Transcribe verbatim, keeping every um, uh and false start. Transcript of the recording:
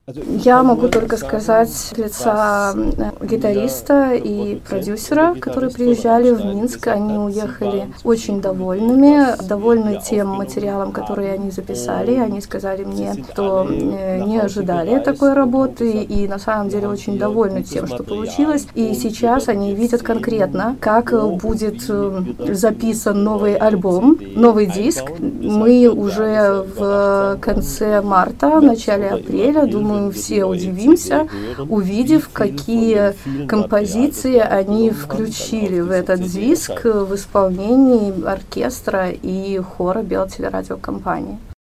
Я могу только сказать с лица гитариста и продюсера, которые приезжали в Минск. Они уехали очень довольными, довольны тем материалом, который они записали. Они сказали мне, что не ожидали такой работы и на самом деле очень довольны тем, что получилось. И сейчас они видят конкретно, как будет записан новый альбом, новый диск. Мы уже в конце марта, в начале апреля, думаю, все удивимся, увидев, какие композиции они включили в этот диск в исполнении оркестра и хора Белтелерадиокомпании.